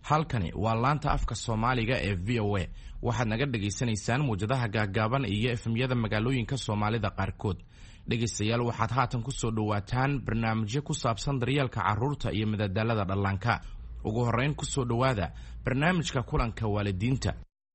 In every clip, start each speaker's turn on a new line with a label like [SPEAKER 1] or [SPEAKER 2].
[SPEAKER 1] halkani waa laanta afka Soomaaliga ee VOA waxaad naga dhageysanaysaan muujadaha gaagaaban iyo efemyada magaalooyinka Soomaalida qaarkood. Dhageystayaal waxaad haatan ku soo dhawaataan barnaamijyo ku saabsan daryeelka carruurta iyo madadaalada dhallaanka. Ugu horeyn ku soo dhawaada barnaamijka kulanka waalidiinta.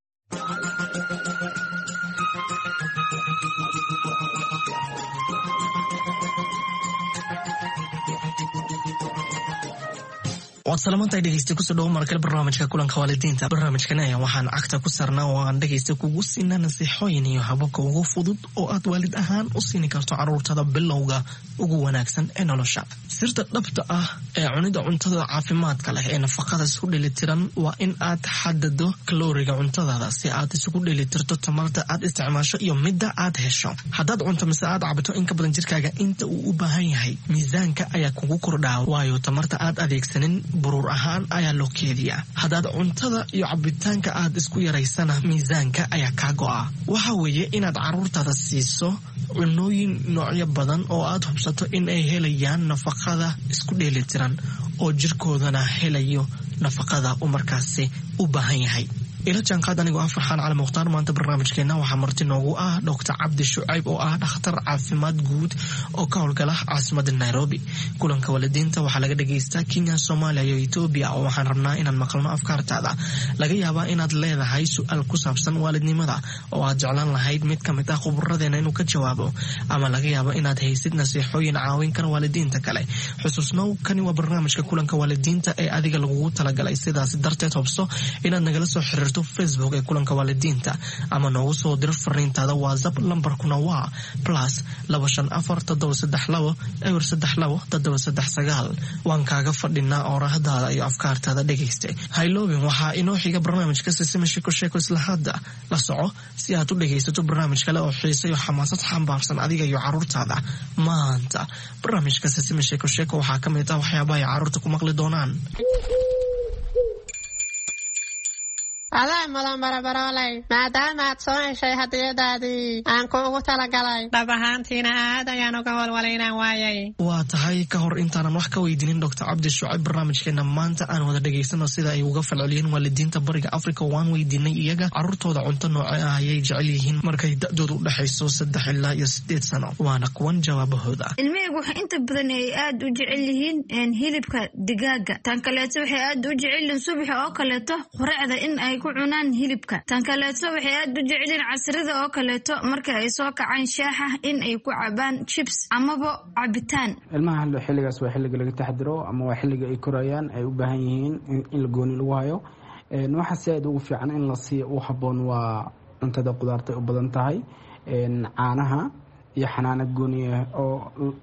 [SPEAKER 2] salaamanta dhageysta ku soo dhaw markale barnaamijka kulanka waalidiinta. barnaamijkan ayaa waxaan cagta ku sarnaa oo aan dhageysta kugu siinaa nasiixooyin iyo hababka ugu fudud oo aad waalid ahaan u siin karto carruurtada bilowga ugu wanaagsan ee nolosha. sirta dhabta ah ee cunida cuntada caafimaadka leh ee nafaqada isku dheelitiran waa in aad xadado kalooriga cuntadaada si aad isugu dheelitirto tamarta aad isticmaasho iyo midda aad hesho. haddaad cunto mise aad cabto in ka badan jirkaaga inta uu u baahan yahay, miisaanka ayaa kugu kordhaa, waayo tamarta aad adeegsanin buruur ahaan ayaa loo keediyaa. haddaad cuntada iyo cabitaanka aad isku yaraysana, miisaanka ayaa kaa go'a. waxa weeye inaad carruurtaada siiso cunooyin noocyo badan oo aad hubsato in ay helayaan nafaqada isku dheelitiran oo jirkoodana helayo nafaqada uu markaasi u baahan yahay. ila jaanqaad anigoo ah Farxaan Cali Mukhtaar. maanta barnaamijkeena waxaa marti noogu ah Dr. Cabdi Shucayb oo ah dhakhtar caafimaad guud oo ka howlgala caasimadda Nairobi. kulanka waalidiinta waxaa laga dhageystaa Kenya, Soomaaliya iyo Ethiopia oo waxaan rabnaa inaan maqalno afkaartaada. laga yaabaa inaad leedahay su'aal ku saabsan waalidnimada oo aad jeclaan lahayd mid ka mid ah khubaradeena inuu ka jawaabo, ama laga yaabo inaad haysid nasiixooyin caawin kara waalidiinta kale. xusuusnow, kani waa barnaamijka kulanka waalidiinta ee adiga lagugu talagalay. sidaas darteed hubso inaad nagala soo xiriirto Facebook ee kulanka waalidiinta ama noogu soo dir fariintaada WhatsApp. lambarkuna waa +25432 waan kaaga fadhinaa oorahadaada iyo afkaartaada dhegeysta. hayloobin waxaa inoo xiga barnaamijka Sisima Sheeko isla hadda la soco si aad u dhegeysato barnaamij kale oo xiiso iyo xamaasad xambaarsan adiga iyo carruurtaada. maanta barnaamijka Sisima Sheeko waxaa ka mid ah waxyaabaha ay carruurta ku maqli doonaan.
[SPEAKER 3] adaa madan barabarolay maadaama aad soo heshay hadiyadaadii aan kuugu talagalay, dhab ahaantiina aad ayaan uga walwalaynaan waayay.
[SPEAKER 2] waa tahay ka hor intaanan wax ka weydiinin Dr. Cabdi Shucayb, barnaamijkeena maanta aan wada dhageysano sida ay uga falceliyeen waalidiinta bariga Afrika. waan weydiinay iyaga carruurtooda cunto noocee ah ayay jecel yihiin markay da'doodu u dhaxayso 3 ilaa 8 sano. waana kuwan jawaabahooda.
[SPEAKER 4] ilmahaygu waxa inta badan ay aad u jecel yihiin hilibka digaaga. tan kaleeto waxay aad u jecel yihiin subax oo kaleeto quraacda in ay ku cunaan hilibka. tan kaleeto waxay aad u jecelin casrida oo kaleeto marka ay soo kacaan shaaxa in ay ku cabaan chips amaba cabitaan.
[SPEAKER 5] ilmaha xilligaas waa xilliga laga taxadiro ama waa xilliga ay korayaan, ay u baahan yihiin in la gooni lagu hayo. waxa si aad ugu fiican in la siiyo u habboon waa cuntada qudaarta u badan tahay, caanaha iyo xanaanad gooniya oo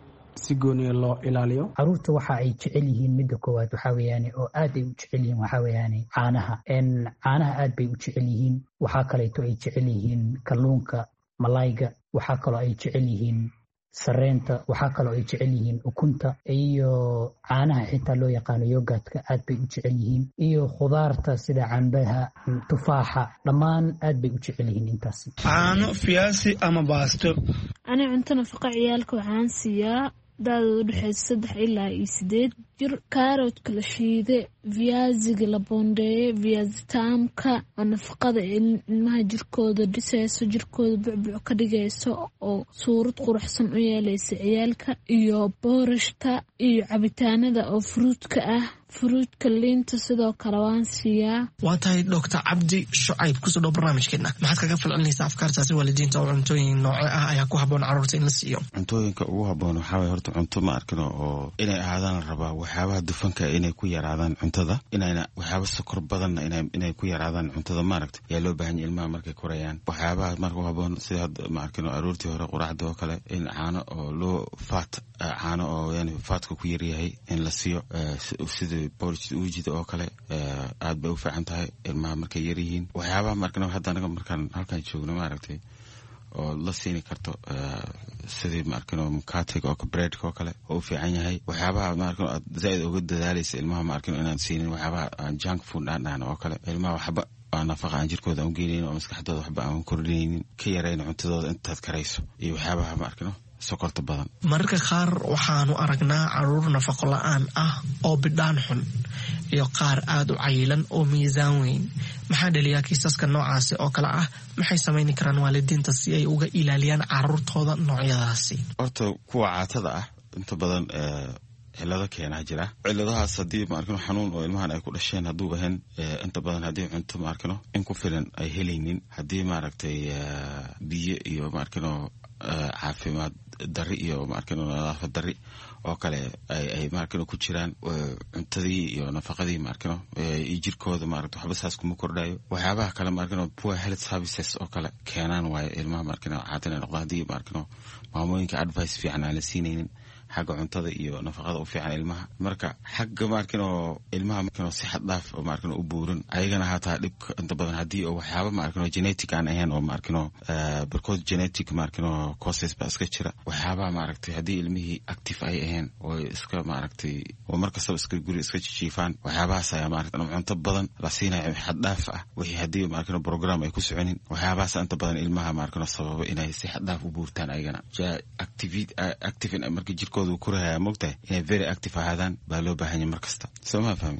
[SPEAKER 5] si gooniya loo ilaaliyo.
[SPEAKER 6] carruurta waxa ay jecel yihiin midda koowaad waxaa weeyaan oo aad ay u jecel yihiin waxaa weeyaan caanaha. caanaha aad bay u jecel yihiin. waxaa kaleeto ay jecel yihiin kalluunka, malayga. waxaa kaloo ay jecel yihiin sareenta. waxaa kaloo ay jecel yihiin ukunta iyo caanaha xitaa loo yaqaano yogaadka aad bay u jecel yihiin, iyo khudaarta sida cambaha, tufaaxa, dhammaan aad bay u jecel yihiin intaasi.
[SPEAKER 7] caano, fiyaasi ama baasto.
[SPEAKER 8] ani cunto nafaqa ciyaalka waxaan siiyaa daadooda u dhexeysa 3 ilaa 8 jir. kaaroodka la shiide, viyaasiga la boondeeye, viyaasi taamka oo nafaqada ilmaha jirkooda dhisayso, jirkooda bucbuc ka dhigayso oo suurad quruxsan u yeelaysa ciyaalka, iyo boorashta iyo cabitaanada oo fruudka ah. fruudka liinta sidoo kale waan siiyaa.
[SPEAKER 2] waa tahay Dr. Cabdi Shucayb, kusoo dhow barnaamijkeena. maxaad kaga falcelinaysaa afkaartaasi waalidiinta oo cuntooyin nooce ah ayaa ku habboon carruurta in la siiyo?
[SPEAKER 9] cuntooyinka ugu habboon waxaa waye horta cunto ma arkino oo inay ahaadaan la rabaa waxyaabaha dufanka inay ku yaraadaan cuntada, inayna waxyaaba sokor badanna inay ku yaraadaan cuntada. maaragta yaa loo baahan yahay ilmaha markay korayaan. waxyaabaha marka u habboon sida hadda ma arkino aroortii hore quraacda oo kale in caano oo loo caano oo yani faatka ku yaryahay in la siiyo, sida uujida oo kale aad bay u fiican tahay ilmaha markay yar yihiin. waxyaabaha markana hadda anaga markaan halkan joogno maaragtay oo la siini karto sidii maarkano mukatiga oo breadka oo kale oo u fiican yahay. waxyaabaha maarkano aad zaid uga dadaalaysa ilmaha maarkano inaan siinin waxyaabaha junk food aan oo kale. ilmaha waxba nafaqa aan jirkooda aan geenin oo maskaxdooda waxba aan kordhinaynin, ka yarayna cuntadooda intaad karayso iyo waxyaabaha maarkano sokorta badan.
[SPEAKER 2] mararka qaar waxaanu aragnaa carruur nafaqo la'aan ah oo bidhaan xun. iyo qaar aad u cayilan oo miisaan weyn. maxaa dhaliyaa kiisaska noocaasi oo kale ah? maxay samayni karaan waalidiinta si ay uga ilaaliyaan caruurtooda noocyadaasi?
[SPEAKER 9] horta kuwa caatada ah inta badan cilado keenaa jira. ciladahaas haddii ma arkino xanuun oo ilmahan ay ku dhasheen hadduu ahayn inta badan haddii cunto ma arkino in ku filan ay helaynin, haddii maaragtay biyo iyo ma arkino caafimaad dari iyo ma arkino nadaafad dari oo kale ay ma arkino ku jiraan, cuntadii iyo nafaqadii ma arkino iyo jirkooda ma arkino waxba saas kuma kordhayo. waxyaabaha kale ma arkino poor health services oo kale keenaan waaye ilmaha ma arkino caadina noqdo haddii ma arkino maamooyinka advice fiican aan la siinaynin xagga cuntada iyo nafaqada u fiican ilmaha. marka xagga ma arkino ilmaha ma arkino si xad dhaaf oo ma arkino u buuran ayagana hataa dhibka inta badan haddii oo waxyaaba ma arkino genetic aan ahayn oo ma arkino barkood genetic ma arkino causes ba iska jira. waxyaaba ma aragtay haddii ilmihii active ay ahayn oo iska ma aragtay oo markastaba iska guri iska jiifaan, waxyaabahaas ayaa ma aragtay cunto badan la siinayo xad dhaaf ah wixii haddii ma arkino program ay ku soconin. waxyaabahaas inta badan ilmaha ma arkino sababa inay si xad dhaaf u buurtaan ayagana active markii jirkooda kuraya mogtahay inay very active ahaadaan baa loo baahan yahay markasta. soo ma fahmi?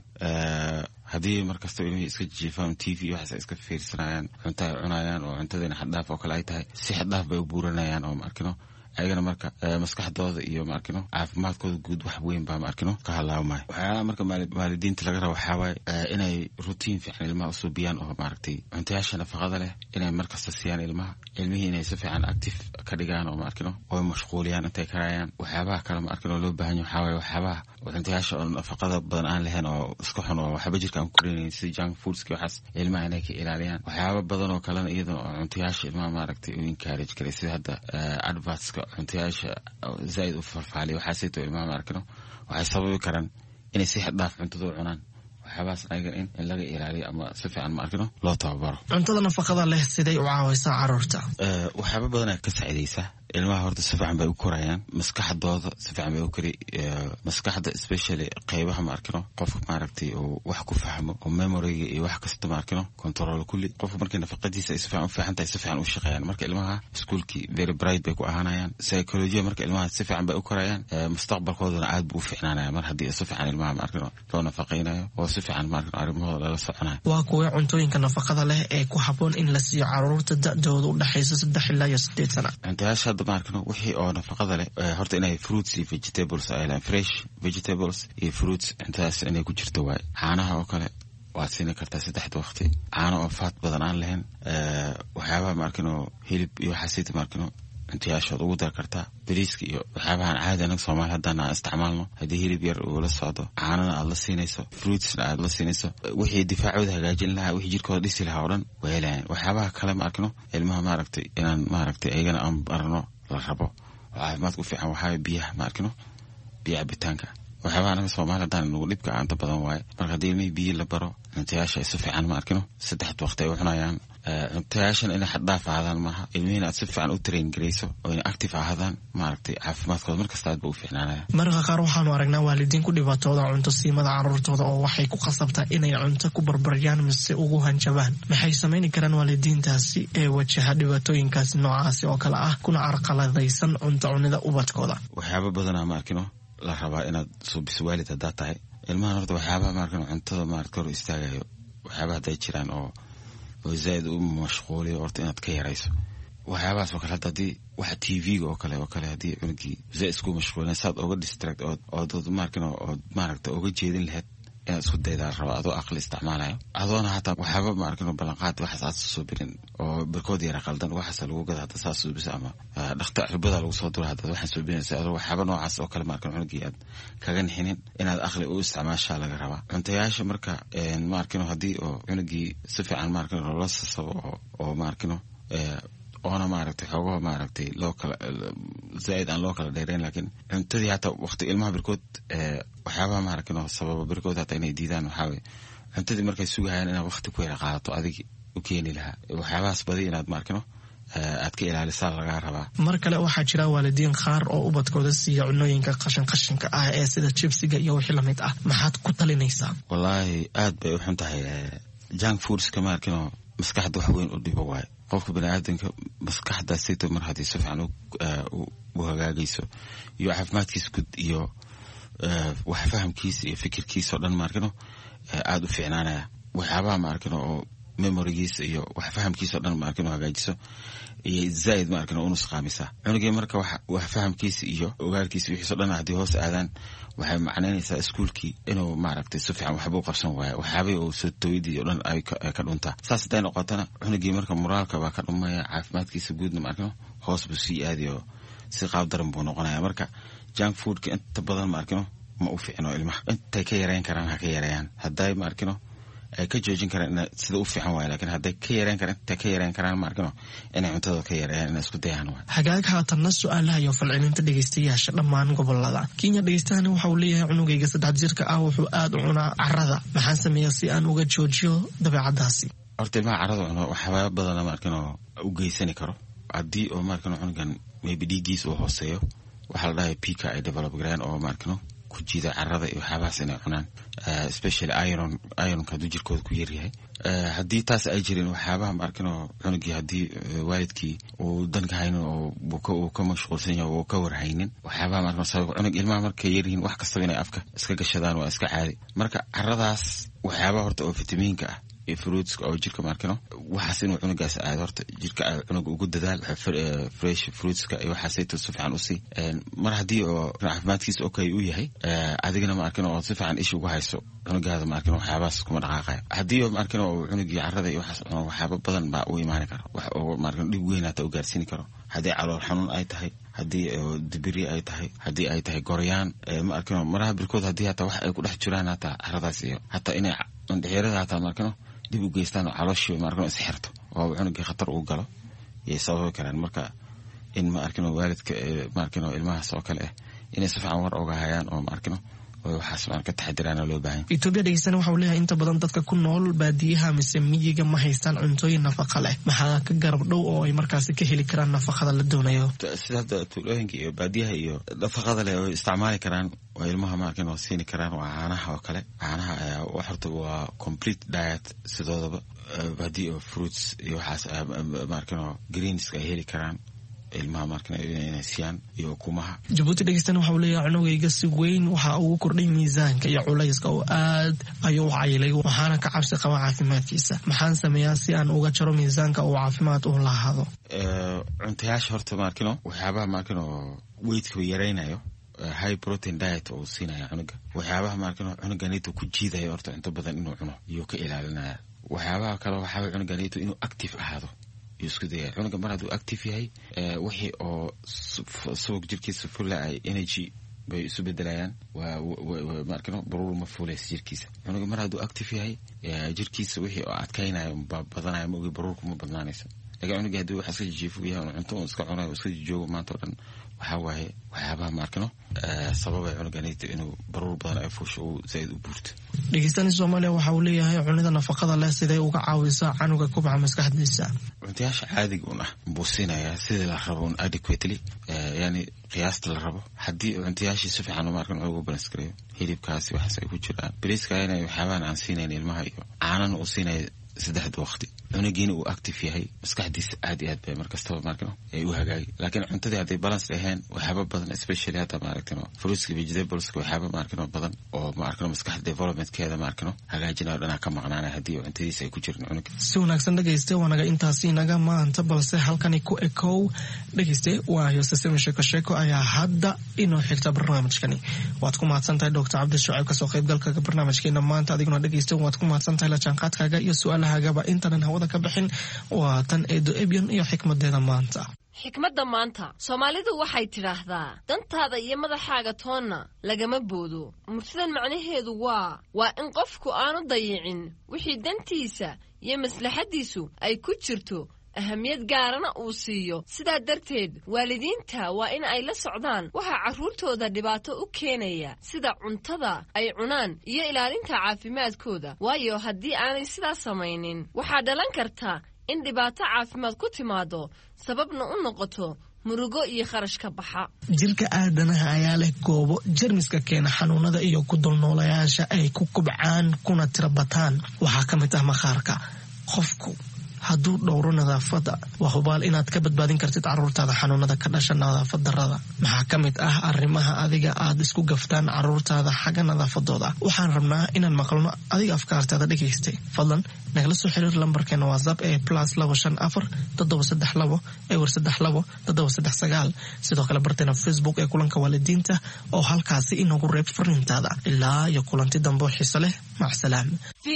[SPEAKER 9] haddii markasta ilmihii iska jiifaan TV waxaas iska fiirsanayaan, cunto ay cunayaan oo cuntadina xad dhaaf oo kale ay tahay, si xad dhaaf bay u buuranayaan oo ma arkino ayagana marka maskaxdooda iyo ma arkino caafimaadkooda guud wax weyn baa ma arkino ka halaawmaayo. waxyaalaha marka waalidiinta laga rabo waxaa waaye inay routine fiican ilmaha u suubiyaan oo maaragtay cuntayaasha nafaqada leh inay markasta siiyaan ilmihii inay si fiican active ka dhigaan oo ma arkino oo mashquuliyaan intay karayaan. waxyaabaha kale ma arkino loo baahan yahay waxaa waaye waxyaabaha cuntayaasha oo nafaqada badan aan lahayn oo iska xun oo waxba jirka aan ku korinayn sida junk foodski waxaas ilmaha inay ka ilaaliyaan. waxyaaba badan oo kalena iyadoo cuntayaasha ilmaha maaragtay u encourage karay sida hadda advertska cuntayaasha zaaid u farfaaliya waxaasayto ilmaha ma arkino waxay sababi karaan inay si xad dhaaf cuntada u cunaan. waxyaabahaas ayagan in laga ilaaliyo ama si fiican ma arkino loo tababaro.
[SPEAKER 2] cuntada nafaqada leh siday u caawaysaa caruurta?
[SPEAKER 9] waxyaaba badanaa ka saacidaysaa ilmaha. horta si fiican bay u korayaan, maskaxdooda si fiican bay u kori. maskaxda especially qaybaha ma arkino qofka maaragtay oo wax ku fahmo oo memoryga iyo wax kasta ma arkino control kulli. qofka markii nafaqadiisa ay si fiican u fiican tahay si fiican u shaqeeyaan. marka ilmaha iskuulkii very bright bay ku ahaanayaan. psychology marka ilmaha si fiican bay u korayaan, mustaqbalkoodana aad buu u fiicnaanaya mar haddii si fiican ilmaha ma arkino loo nafaqeynayo oo si fiican ma arkino arrimahooda lala soconayo.
[SPEAKER 2] waa kuwa cuntooyinka nafaqada leh ee ku habboon in la siiyo caruurta da'dooda u dhaxaysa 3 ilaa 8 sano?
[SPEAKER 9] cuntayaasha hadda ma arkino wixii oo nafaqada leh horta inay fruits iyo vegetables ay leeyihiin, fresh vegetables iyo fruits intaas inay ku jirto waaye. caanaha oo kale waad siini kartaa 3 waqti, caano oo faat badan aan lahayn. waxyaabaha ma arkino hilib iyo waxaasayta ma arkino cuntayaashood ugu dar kartaa. bariiska iyo waxyaabahan caadi anaga Soomaali haddaan aan isticmaalno haddii hilib yar uu la socdo, caanana aad la siinayso, fruitsna aad la siinayso, wixii difaacooda hagaajin lahaa, wixii jirkooda dhisi lahaa oo dhan way helayaan. waxyaabaha kale ma arkino ilmaha maaragtay inaan maaragtay ayagana aan barano la rabo oo caafimaadka u fiican waxaa biyaha ma arkino biyo cabitaanka. waxyaabaha anaga Soomaali haddaan nagu dhibka aanta badan waaye. marka haddii ilmihii biyo la baro cuntayaasha ay si fiican ma arkino 3 waqti ay u cunayaan. cuntayaashan inay xad dhaaf ahaadaan maaha, ilmihiina aad si fiican u train garayso oo inay active ahaadaan maaragtay caafimaadkooda markasta aad ba u fiicnaanaya.
[SPEAKER 2] mararka qaar waxaanu aragnaa waalidiin ku dhibaatooda cunto siimada caruurtooda oo waxay ku qasabtaa inay cunto ku barbaryaan mise ugu hanjabaan. maxay samayni karaan waalidiintaasi ee wajaha dhibaatooyinkaasi noocaasi oo kale ah kuna carqaladaysan cunto cunida ubadkooda?
[SPEAKER 9] waxyaaba badanaa ma arkino la rabaa inaad suubiso waalid haddaad tahay. ilmahan horta waxyaabaha ma arkino cuntada maaragta hor istaagayo waxyaabaha hadday jiraan oo zaaid u mashquuliyo horta inaad ka yarayso. waxyaabahaas oo kale hadda haddii waxa TV-ga oo kale haddii cunugii zaaid isku mashquulina saad oga distract ood ma arkino ood maaragta oga jeedin lahayd inaad isku daydaa rabaa adoo aqli isticmaalayo adoona hataa waxyaaba ma arkino ballanqaad waxaas aad suubinin oo barkood yara qaldan waxaasa lagu gada hadda saas suubisa ama dhakhtar cirbada lagu soo dura haddaad waxaan suubinaysa adoo waxyaaba noocaas oo kale ma arkino cunugii aad kaga nixinin inaad aqli u isticmaashaa laga rabaa. cuntayaasha marka ma arkino haddii oo cunugii si fiican ma arkino loola sasabo oo ma arkino oona maaragtay xoogaha maaragtay loo kala zaaid aan loo kala dheerayn. laakiin cuntadii hataa waqti ilmaha birkood waxyaabaha ma arkino sababa birkood hataa inay diidaan waxaa weye cuntadii markay sugahayaan inaad waqti ku yara qaadato adigi u keeni lahaa. waxyaabahaas badi inaad ma arkino aad ka ilaalisaa lagaa rabaa.
[SPEAKER 2] mar kale waxaa jira waalidiin qaar oo ubadkooda siiya cunooyinka qashinka ah ee sida jibsiga iyo wixii lamid ah. maxaad ku talinaysaa?
[SPEAKER 9] wallaahi aad bay u xun tahay junk foodska ma arkino maskaxda wax weyn u dhibo waaye. qofka baniaadanka maskaxdaasayto mar haddii si fiican u hagaagayso iyo caafimaadkiisa guud iyo wax fahamkiisa iyo fikirkiisa oo dhan ma arkino aad u fiicnaanaya waxyaabaha ma arkino oo memorigiisa iyo wax fahamkiisa dhan ma arkino hagaajiso iyo zaid ma arkino uu nusqaamisa cunugii marka wax fahamkiisa iyo ogaalkiisa wixiisa dhan hadii hoos aadaan waxay macnaynaysaa iskuulkii inuu maaragtay si fiican waxba u qabsan waayo waxyaabay oo soo tooyidii oo dhan ay ka dhuntaa saas haday noqotana cunugii marka moraalka baa ka dhumaya caafimaadkiisa guudna ma arkino hoos buu sii aadayo si qaab daran buu noqonaya marka junk foodka inta badan ma arkino ma u fiicno ilmaha intay ka yareyn karaan ha ka yareeyaan hadday ma arkino ay ka joojin karaan sida u fiican waayo laakiin hadday ka yareyn karaan ma arkino inay cuntada ka yareeyaan inay isku dayaan waayo
[SPEAKER 2] hagaag haatanna su-aalaha iyo falcelinta dhegeystayaasha dhammaan gobolada Kenya dhegeystayaana waxa uu leeyahay cunugayga 3 jirka ah wuxuu aad u cunaa carrada maxaan sameeyaa si aan uga joojiyo dabeecadaasi
[SPEAKER 9] horta ilmaha carrada cuno waxyaabo badan ma arkino u geysan karo haddii oo ma arkino cunugan maybe dhiiggiisa uu hooseeyo waxa la dhahay pika ay develop gareen oo ma arkino ku jiida carrada iyo waxyaabahaas inay cunaan especially ironka hadduu jirkooda ku yaryahay haddii taas ay jirin waxyaabaha ma arkino cunugii haddii waalidkii uu danka haynin oo uu ka mashquulsan yahay oo ka warhaynin waxyaabaha ma arkino sabab cunug ilmaha markay yaryihiin wax kastaba inay afka iska gashadaan waa iska caadi marka carradaas waxyaabaha horta oo fitamiinka ah iyo fruitska oo jirka ma arkino waxaas inuu cunugaas aado horta jirka cunuga ugu dadaal fresh fruitska iyo waxaasayto si fiican usii mar haddii oo caafimaadkiisa okay u yahay adigana ma arkino oo si fiican ish ugu hayso cunugaada ma arkino waxyaabahaas kuma dhaqaaqayo haddii oo ma arkino oo cunugii carrada iyo waxaas cuno waxyaaba badan baa u imaani karo wax oo ma arkino dhib weyn hata u gaarsiini karo haddii calool xanuun ay tahay haddii dibiri ay tahay haddii ay tahay goryaan ma arkino maraha birkood haddii hata wax ay ku dhex jiraan hata carradaas iyo hataa inay dhexeerada hata ma arkino dib u geystaan oo calooshii ma arkino isxirto oo cunugii khatar uu galo yay sababi karaan marka in ma arkino waalidka ma arkino ilmahaas oo kale inay si fiican war oga hayaan oo ma arkino waxaas ma ka taxadiraan loo baahan
[SPEAKER 2] Ethiopia dhegeysan waxa uu leeyahay inta badan dadka ku nool baadiyaha mise miyiga ma haystaan cuntooyin nafaqo leh maxaa ka garab dhow oo ay markaas ka heli karaan nafaqada la doonayo
[SPEAKER 9] sida tuulooyinka iyo baadiyaha iyo nafaqada leh oo isticmaali karaan oo ilmaha ma arkino siini karaan waa caanaha oo kale caanaha wax horta waa complete diet sidoodaba baadiyo oo fruits iyo waxaas ma arkino greens ay heli karaan ilmaha markana inay siiyaan iyo kumaha
[SPEAKER 2] Djibouti dhegeysan waxa uu leeyahay cunugayga si weyn waxa uu kordhay miisaanka iyo culayska oo aad ayuu caylay waxaana ka cabsi qaba caafimaadkiisa maxaan sameeyaa si aan uga jaro miisaanka oo caafimaad u lahaado
[SPEAKER 9] cuntayaasha horta markino waxyaabaha markino weight-ka yareynayo high protein diet oo siinaya cunuga waxyaabaha markino cunuganito ku jiidayo horta inta badan inuu cuno iyo ka ilaalinaya waxyaabaha kale waxa cunuganito inuu active ahaado isku dayay cunuga mar hadduu active yahay wixii oo subag jirkiisa fulla ay energy bay isu bedelayaan waa markano baruur ma fuulaysa jirkiisa cunuga mar hadduu active yahay jirkiisa wixii oo adkaynayo badanaya ma ogi baruurku ma badnaanaysa laakiin cunuga hadduu wax iska jiifo yahay cunto uu iska cunayo iska joogo maanta oo dhan waxa waaye waxyaabaha markano sababay cunuganayta inuu baruur badan ay fuusho uu zaid u buurto
[SPEAKER 2] dhegeystaani Soomaaliya waxa uu leeyahay cunida nafaqada leh sidee uga caawisaa canuga kubca maskaxdiisa
[SPEAKER 9] cuntayaasha caadiga ah buusinaya sidii la rabo adequately yani qiyaasta la rabo haddii cuntayaashii si fiican u markan ugu balance gareeyo hilibkaasi waxaas ay ku jiraan bariiska inay waxyaabaan aan siinayn ilmaha iyo caanana uu siinayo 3 waqti cunugiina uu active yahay maskaxdiisa aad iyo aad bay markastaba markano ay u hagaagi laakiin cuntadii hadday balance ahayn waxyaaba badan especially hadda maaragtino fruits vegetables waxyaaba markano badan oo markano maskax development-keeda markano hagaajinayo dhanaa ka maqnaanaya haddii cuntadiisa ay ku jirin cunug
[SPEAKER 2] si wanaagsan dhegeyste waanaga intaasi naga maanta balse halkani ku ekow dhegeyste waayo sisima sheeko ayaa hadda inoo xigta barnaamijkani waad ku mahadsantahay Dr. Cabdi Shucayb kasoo qaybgalka barnaamijkeena maanta adiguna dhegeyste waad ku mahadsantahay la jaanqaadkaaga iyo su'aalahaaga intanan hawada ka bixin waa tan Eedo Ebian iyo xikmadeeda maanta
[SPEAKER 10] xikmadda maanta Soomaalidu waxay tiraahdaa dantaada iyo madaxaaga toonna lagama boodo murtidan macnaheedu waa in qofku aanu dayicin wixii dantiisa iyo maslaxadiisu ay ku jirto ahamiyad gaarana uu siiyo sidaa darteed waalidiinta waa in ay la socdaan waxa carruurtooda dhibaato u keenaya sida cuntada ay cunaan iyo ilaalinta caafimaadkooda waayo haddii aanay sidaas samaynin waxaa dhalan karta in dhibaato caafimaad ku timaado sababna u noqoto murugo iyo kharash ka baxa
[SPEAKER 2] jirka aadanaha ayaa leh goobo jarmiska keena xanuunada iyo ku dulnoolayaasha ay ku kubcaan kuna tirabataan waxaa ka mid ah maqaarka qofku hadduu dhowro nadaafadda waa hubaal inaad ka badbaadin kartid carruurtaada xanuunada ka dhasha nadaafad darrada. maxaa ka mid ah arrimaha adiga aad isku gaftaan carruurtaada xagga nadaafadooda? waxaan rabnaa inaan maqalno adiga afkaartaada dhegaystay. fadlan nagala soo xiriir lambarkeena whatsapp ee +254 732 ewer 32 sidoo kale barteena Facebook ee kulanka waalidiinta oo halkaasi inagu reeb fariintaada. ilaa iyo kulanti dambe oo xiiso leh. mac salaam.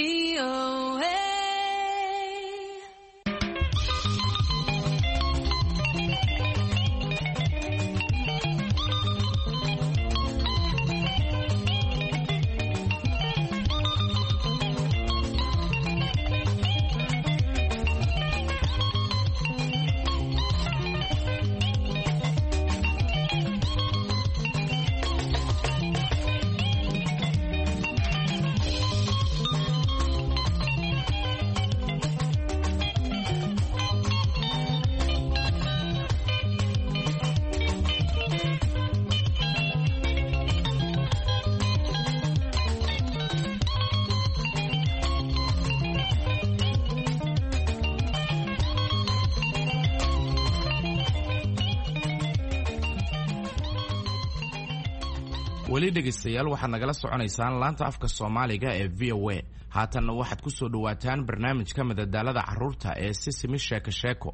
[SPEAKER 1] weli dhegaystayaal waxaad nagala soconaysaan laanta afka Soomaaliga ee VOA. haatanna waxaad ku soo dhawaataan barnaamijka madadaalada carruurta ee Sisimi Sheeko Sheeko.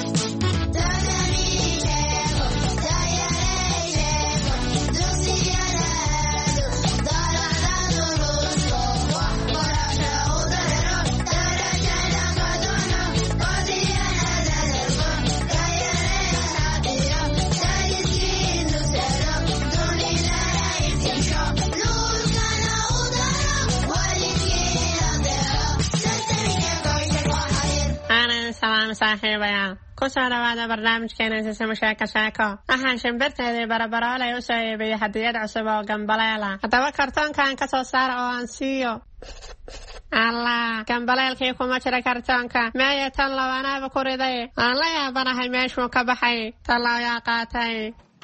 [SPEAKER 3] saaxiibayaal ku soo dhawaada barnaamijkeena Sisimi Sheeko Sheeko. waxaan shimbirteedii barabaroolay u soo iibiyey hadiyad cusub oo gambaleela. haddaba kartoonkan ka soo saara oo aan siiyo. allah, gambaleelkii kuma jira kartoonka. meeye tan labanaaba ku riday. aan la yaabanahay meeshuu ka baxay. talaayaa qaatay.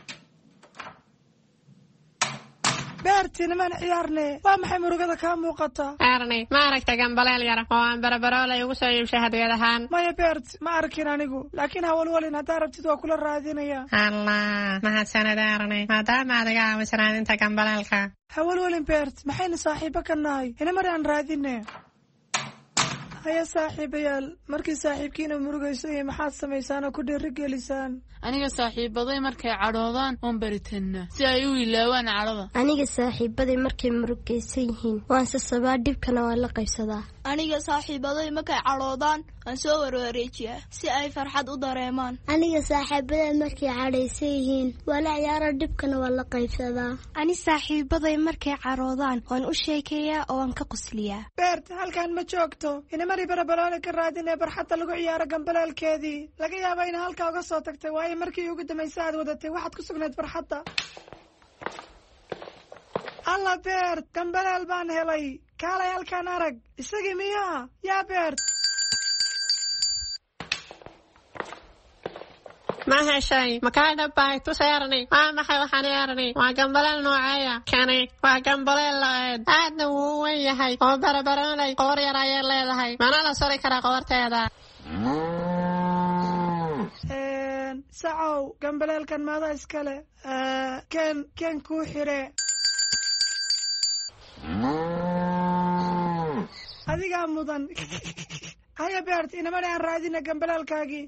[SPEAKER 11] beerti niman ciyaarne waa maxay murugada ka muuqata?
[SPEAKER 3] Arni ma aragta gambaleel yar oo aan barabaroolay ugu soo iibshay hadiyad ahaan.
[SPEAKER 11] maya beert ma arkin anigu, laakiin hawlwalin haddaa rabtid waa kula raadinaya.
[SPEAKER 3] allah, mahadsanid Arni, maadaama adiga aaminsanaaninta gambaleelka.
[SPEAKER 11] hawlwalin beert, maxayna saaxiibo ka nahay ina mar aan raadine. haya saaxiibayaal, markii saaxiibkiina murugaysan yahay maxaad samaysaan oo ku dhiirigelisaan?
[SPEAKER 12] aniga saaxiibaday markay cadhoodaan waan baritanaa si ay u ilaawaan cadhada.
[SPEAKER 13] aniga saaxiibaday markay murugaysan yihiin waan sasabaa, dhibkana waan la qaybsadaa.
[SPEAKER 14] aniga saaxiibaday markay cadhoodaan waan soo warwareejiyaa si ay farxad u dareemaan.
[SPEAKER 13] aniga saaxiibaday markay cadhaysan yihiin waa la ciyaara, dhibkana waan la qaybsadaa.
[SPEAKER 15] ani saaxiibaday markay cadhoodaan waan u sheekeeyaa oo waan ka qosliyaa.
[SPEAKER 11] beert halkan ma joogto, inamari barabaroole ka raadinee barxadda lagu ciyaaro gambaleelkeedii. laga yaaba ina halkaa uga soo tagtay, waayo markii ugu dambaysa aad wadatay waxaad ku sugnayd barxadda. alla beert, gambaleel baan helay. kaalay halkaan arag. isagii miyaa? yaa beert.
[SPEAKER 3] ma heshay? makaa dhabbay tusay Arni. waa maxay waxaan Arni? waa gambaleel nooceeya? kani waa gambaleel la-eed, aadna wuu u weyn yahay oo barabaroolay qoor yar ayay leedahay, mana la sori karaa qoorteeda.
[SPEAKER 11] sacow, gambaleelkan maada iskale? ken kuu xire. adigaa mudan. haya beert, inamana aan raadina gambaleelkaagii.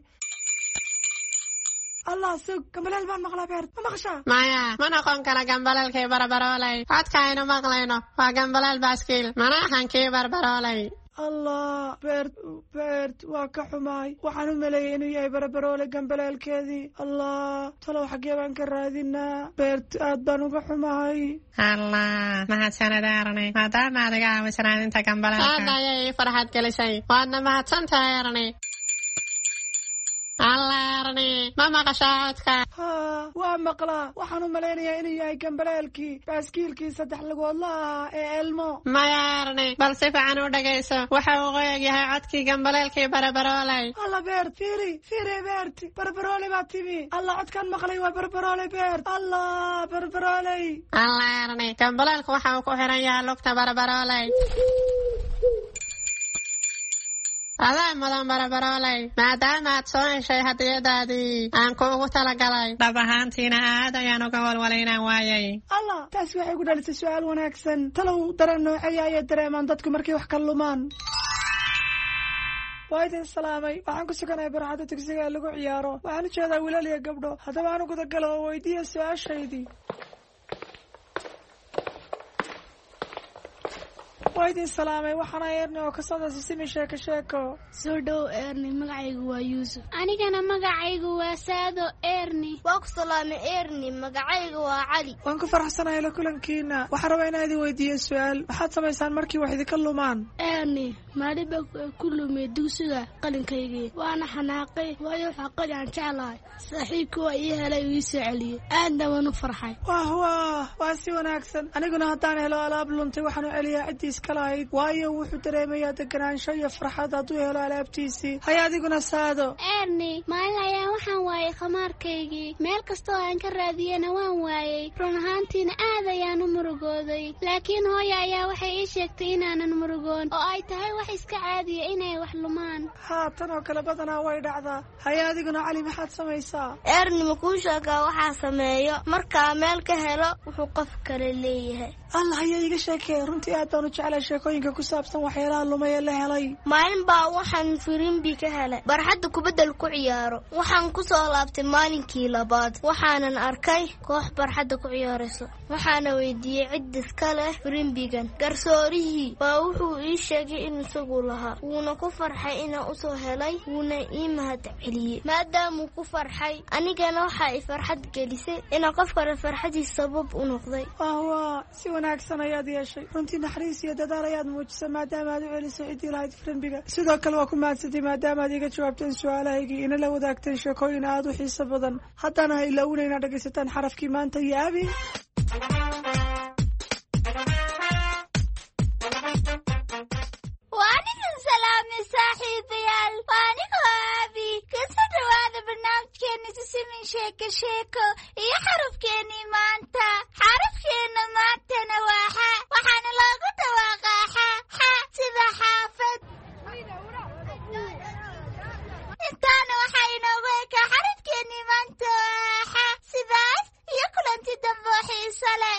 [SPEAKER 11] allah sug, gambaleel baan maqlaa beert, ma maqashaa?
[SPEAKER 3] maya, ma noqon kara gambaleelkii barabaroolay. codka aynu maqlayno waa gambaleel baaskiil, mana ahan kii barabaroolay.
[SPEAKER 11] allah, beert waa ka xumaay. waxaan u maleeyay inuu yahay barabaroole gambaleelkeedii. allah, talow xaggee baan ka raadinaa? beert aad baan uga xumahay.
[SPEAKER 3] allah, mahadsanid Arni, maadaama adiga aaminsanaaninta gambaleelka. aadna ayay ii farxad gelisay, waadna mahadsantahay Arni. allah Arni, ma maqashaa codka?
[SPEAKER 11] waa maqlaa. waxaan u malaynayaa inuu yahay gambaleelkii baaskiilkii 3 lugoodla ahaa ee elmo.
[SPEAKER 3] maya Arni, bal si fiican u dhagayso. waxa uu qoyag yahay codkii gambaleelkii barabaroolay.
[SPEAKER 11] allah beert, fiiri beert, barabaroole baa timi. allah, codkaan maqlay waa barabaroole beert. allah, barabarooley.
[SPEAKER 3] allah Arni, gambaleelku waxa uu ku xiran yahay lugta barabaroolay. adaa mudan barabaroolay maadaama aad soo heshay hadiyadaadii aan kuugu talagalay dhab ahaantiina aad ayaan uga walwalaynaan waayay
[SPEAKER 11] allah taas waxay ku dhalisay su-aal wanaagsan talow dareen nooceeya ayay dareemaan dadku markay wax ka lumaan waa idin salaamay waxaan ku suganahay barxadda dugsiga ee lagu ciyaaro waxaan u jeedaa wiilal iyo gabdho haddaba aan u gudagalo oo weydiiya su-aashaydii waa idin salaamay waxaana eerni oo kasada sisimi sheeko
[SPEAKER 16] soo dhow eerni magacaygu waa yuusuf anigana magacaygu waa saado eerni
[SPEAKER 13] waa ku salaamay eerni magacaygu waa cali
[SPEAKER 11] waan ku faraxsanahay la kulankiina waxaan rabaa inaan idin weydiiyo su-aal waxaad samaysaan markii wax idinka lumaan
[SPEAKER 16] eerni maaliba ku lumay dugsiga qalinkaygii waana xanaaqay waayo waxaa qali aan jeclahay saaxiibka waa ii helay ii soo celiyey aadna waan u farxay
[SPEAKER 11] waa si wanaagsan aniguna haddaan helo alaab luntay waxaan u celiyaa ciddii iska lahayd waayo wuxuu dareemayaa deganaansho iyo farxad hadduu helo alaabtiisii hay adiguna saado
[SPEAKER 16] eerni maalin ayaa waxaan waayay khamaarkaygii meel kastoo aan ka raadiyana waan waayey run ahaantiina aad ayaan u murugooday laakiin hooya ayaa waxay ii sheegtay inaanan murugoon oo ay tahay wax iska caadiya inay wax lumaan
[SPEAKER 11] tan oo kale badanaa way dhacdaa hay adiguna cali maxaad samaysaa
[SPEAKER 13] eerni makuu sheegaa waxaa sameeyo markaa meel ka helo wuxuu qof kale leeyahay
[SPEAKER 11] allah ayaa iga sheekee runtii aad baan u jeclay sheekooyinka ku saabsan waxyaalaha lumay ee la helay
[SPEAKER 13] maalin baa waxaan firimbi ka helay barxadda kubaddal ku ciyaaro waxaan ku soo laabtay maalinkii labaad waxaanan arkay koox barxadda ku ciyaarayso waxaana weydiiyey cid iska leh firimbigan garsoorihii baa wuxuu ii sheegay in isagu lahaa wuuna ku farxay inaan usoo helay wuuna ii mahad celiyey maadaamuu ku farxay anigana waxaa i farxad gelisay inaan qof kale farxadiis sabab u noqday
[SPEAKER 11] si wanaagsan ayaad yeeshay runtii naxariis iyo dadaal ayaad muujisay maadaama aad u celisay ciddii lahayd firimbiga sidoo kale waa ku mahadsantay maadaama aad iga jawaabteen su-aalahaygii ina la wadaagteen sheekooyin aad u xiiso badan haddana ha ilaawina inaad dhegaysataan xarafkii maanta iyo abi
[SPEAKER 17] waanigan salaamay saaxiibayaal waanigoo abi kasoo dhawaada barnaamijkeena sisimin sheeko iyo xarafkeenii maanta xarafkeena maantana waa xa waxaana loogu dhawaaqaa xa sida xaafad intaana waxaa inoogu ekaa xarafkeenii maanta waa xa sidaas iyo kulanti dambe oo xiiso leh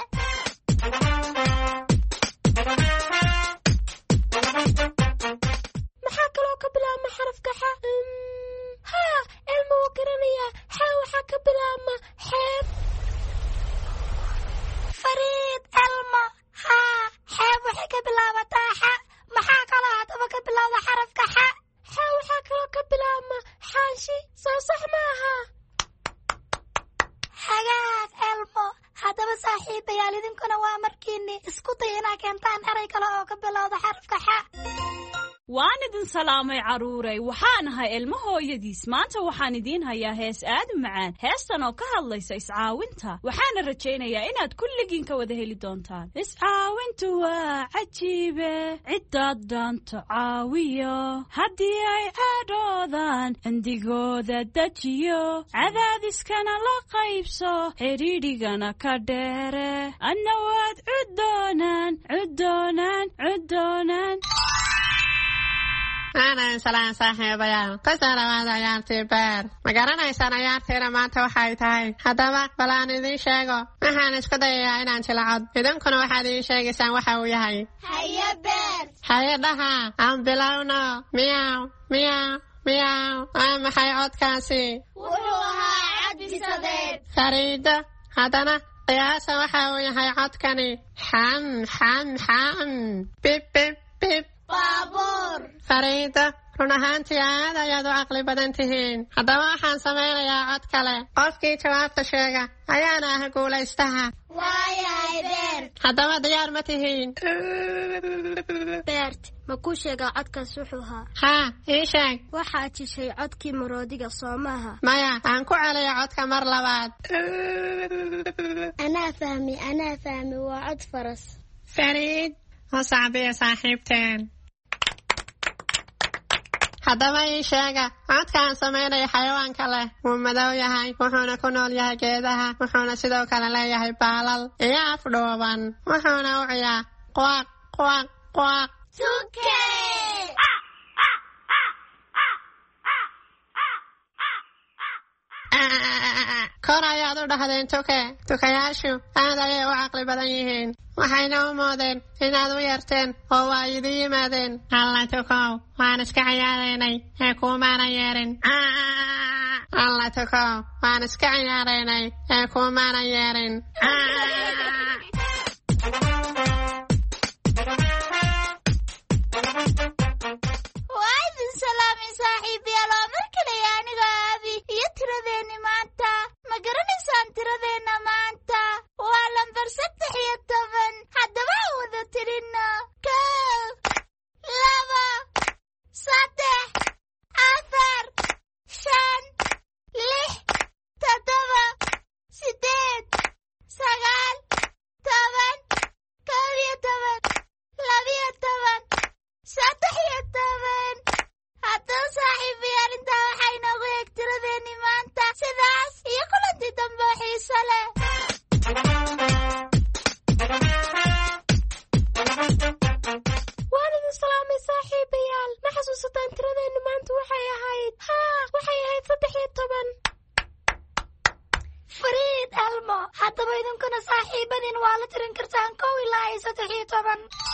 [SPEAKER 16] maxaa kaloo ka bilaabma xarafka xa elma wuu garanayaa xa waxaa ka bilaabma xeeb
[SPEAKER 17] fariid elmo xeeb waxay ka bilaabataa xa maxaa kaloo haddaba ka bilaabda xarafka xa
[SPEAKER 16] waxaa kaloo ka bilaabma xaashi soo sax ma aha
[SPEAKER 17] hagaag elmo haddaba saaxiibayaal idinkuna waa markiini isku day inaa keentaan eray kale oo ka bilowda xarafka xa
[SPEAKER 18] waan idin salaamay carruuray waxaan ahay ilmo hooyadiis maanta waxaan idiin hayaa hees aad u macaan heestan oo ka hadlaysa iscaawinta waxaana rajaynayaa inaad kulligiin ka wada heli doontaan iscaawintu waa cajiibe ciddaad dhaanto caawiyo haddii ay cadhoodaan cindigooda dejiyo cadaadiskana la qaybso xidhiidhigana ka dheere adna waad cuddoonaan
[SPEAKER 3] aanan salaan saaxiibayaal kasoo dhawaada ciyaartii beer ma garanaysaan ciyaartiina maanta waxay tahay haddaba bal aan idiin sheego waxaan isku dayayaa inaan jilcod idinkuna waxaad ii sheegaysaan waxa uu yahay
[SPEAKER 17] haye beer
[SPEAKER 3] haye dhaha aan bilowno miyaw waa maxay codkaasi
[SPEAKER 17] wuxuu ahaa cod bisadeed
[SPEAKER 3] fariido haddana qiyaasa waxa uu yahay codkani xam bib
[SPEAKER 17] baabuur
[SPEAKER 3] fariida run ahaantii aad ayaad u caqli badan tihiin haddaba waxaan samaynayaa cod kale qofkii jawaabta sheega ayaana ah guulaystaha
[SPEAKER 17] waayahay beert
[SPEAKER 3] haddaba diyaar ma tihiin
[SPEAKER 13] beert ma kuu sheegaa codkaas wuxuu ahaa
[SPEAKER 3] haa ii sheeg
[SPEAKER 13] waxaad jishay codkii maroodiga soo maaha
[SPEAKER 3] maya aan ku celiyo codka mar labaad
[SPEAKER 13] anaa fahmi waa cod faras
[SPEAKER 3] fariid oo sacbiya saaxiibteen haddaba ii sheega codkaan samaynaya xayawaanka leh wuu madow yahay wuxuuna ku nool yahay geedaha wuxuuna sidoo kale leeyahay baalal iyo afdhuuban wuxuuna u ciyaa quaq
[SPEAKER 17] suke
[SPEAKER 3] kor ayaad u dhahdeen tuke tukayaashu aad ayay u caqli badan yihiin waxayna u moodeen inaad u yeerteen oo waa idin yimaadeen alla tukow waan iska ciyaaraynay ee kuumaana yeerin alla tukow waan iska ciyaaraynay ee kuumaana yeerin
[SPEAKER 17] saaxiibayaal oo mar kale aniga Abi iyo tiradeena maanta ma garanaysaan tiradeena maanta waa lambar 13 haddaba wada tirina 1 2 3 4 5 6 7 8 9 10 haddaba saaxiibayaal intaa waxay noogu eeg tiradeennii maanta sidaas iyo kulantii dambe oo xiiso leh
[SPEAKER 16] waan idin salaamay saaxiibayaal ma xasuusataan tiradeenni maanta waxay ahayd 13
[SPEAKER 17] fariid elmo haddaba idinkuna saaxiibadiin waa la tirin kartaan 1 ilaa 13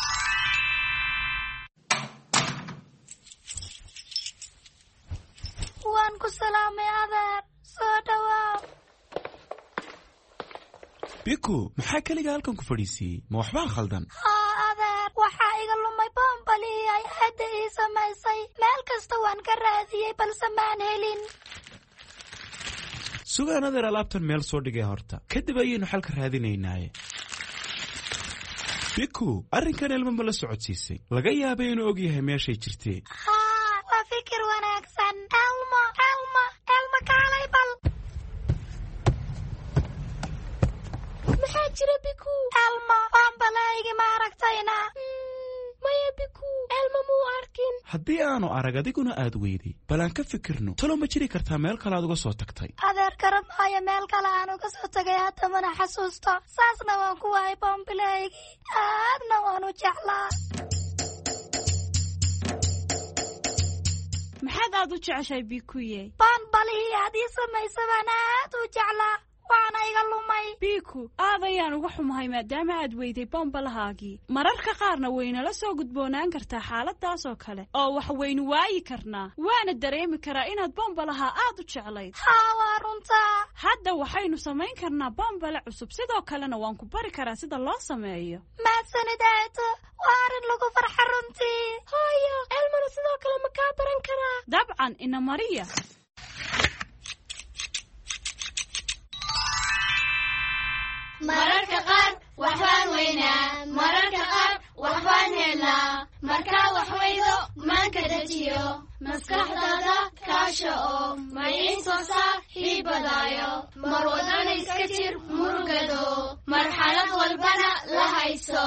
[SPEAKER 17] waan ku salaamay adeer soo dhawaaw
[SPEAKER 19] biku maxaa keliga halkan ku fadhiisiyey ma waxbaa khaldan
[SPEAKER 17] adeer waxaa iga lumay boombalii ay aadda ii samaysay meel kasta waan ka raadiyey balse maan helin
[SPEAKER 19] sugaan adeer alaabtan meel soo dhigay horta kadib ayaynu xalka raadinaynaaye biku arrinkan elma ma la socodsiisay laga yaabay inuu og yahay meeshay jirtee
[SPEAKER 17] waa fikir wanaagsan elmo kaalay bal
[SPEAKER 16] maxaa jira biku
[SPEAKER 17] elmo boombalaygi ma aragtayna
[SPEAKER 16] maya biku elmo muu arkin
[SPEAKER 19] haddii aanu arag adiguna aad weyday bal aan ka fikirno talo ma jiri kartaa meel kale aad uga soo tagtay
[SPEAKER 17] adeer garab maayo meel kale aan uga soo tagay hadda mana xasuusto saasna waan ku waayay boombalaygi aadna waan u jeclaa
[SPEAKER 18] maxaad aad u jeceshahay bikuye
[SPEAKER 17] boombalihii aad ii samaysay baan aad u jeclaa waana iga lumay
[SPEAKER 18] biku aad ayaan uga xumahay maadaama aad weyday bombalahaagii mararka qaarna waynala soo gudboonaan kartaa xaaladaas oo kale oo wax waynu waayi karnaa waana dareemi karaa inaad bombalaha aad u jeclayd
[SPEAKER 17] waa runtaa
[SPEAKER 18] hadda waxaynu samayn karnaa bombale cusub sidoo kalena waan ku bari karaa sida loo sameeyo
[SPEAKER 17] mahadsanid eedo waa arrin lagu farxa runtii
[SPEAKER 16] hooyo elmana sidoo kale ma kaa baran karaa
[SPEAKER 18] dabcan ina mariya
[SPEAKER 17] mararka qaar waxbaan weynaa mararka qaar waxbaan helnaa markaa wax weydo maanka dejiyo maskaxdaada kaasha oo maciin soo saar hiibadaayo mar wadana iska jir murugado marxalad walbana la hayso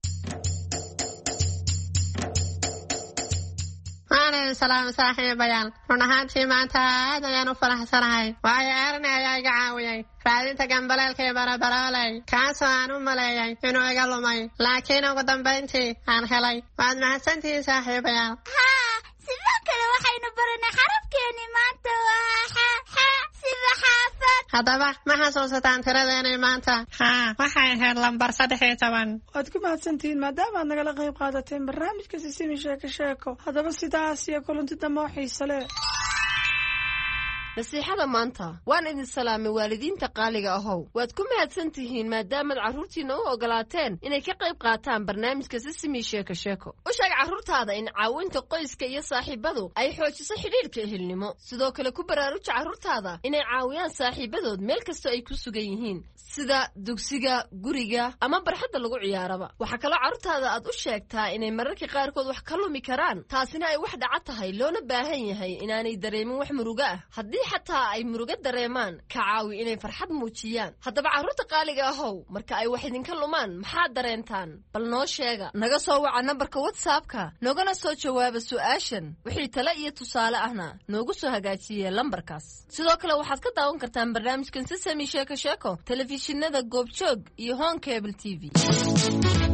[SPEAKER 3] waanan salaam saaxiibayaal run ahaantii maanta aad ayaan u faraxsanahay waayo erni ayaa iga caawiyey raadinta gambaleelka iyo barabarooley kaasoo aan u maleeyay inuu iga lumay laakiin ugu dambayntii aan helay waad mahadsantihiin saaxiibayaal
[SPEAKER 17] sidoo kale waxaynu baranay xarafkeennii maanta waa xa sida xaafad
[SPEAKER 3] haddaba ma xasuusataan tiradeenay maanta waxay ahayd lambar 13
[SPEAKER 11] waad ku mahadsantihiin maadaama aad nagala qayb qaadateen barnaamijka sisimi sheeko haddaba sidaas iyo kulanti dambe oo xiiso leh
[SPEAKER 10] nasiixada maanta waan idin salaamay waalidiinta qaaliga ahow waad ku mahadsan tihiin maadaamaad carruurtiinna u ogolaateen inay ka qayb qaataan barnaamijka sisimi sheeko u sheeg carruurtaada in caawinta qoyska iyo saaxiibadu ay xoojiso xidhiidhka ehelnimo sidoo kale ku baraaruja carruurtaada inay caawiyaan saaxiibadood meel kastoo ay ku sugan yihiin sida dugsiga guriga ama barxadda lagu ciyaaraba waxaa kaloo carruurtaada aad u sheegtaa inay mararka qaarkood wax ka lumi karaan taasina ay wax dhaca tahay loona baahan yahay inaanay dareemin wax muruga ah haddii xataa ay muruga dareemaan ka caawi inay farxad muujiyaan haddaba carruurta qaaliga ahow marka ay wax idinka lumaan maxaad dareentaan bal noo sheega naga soo waca nambarka whatsappka nogana soo jawaaba su'aashan wixii tale iyo tusaale ahna noogu soo hagaajiye lambarkaas sidoo kale waxaad ka daawan kartaan barnaamijkan sisami sheeko telefishinada goobjoog iyo Home Cable TV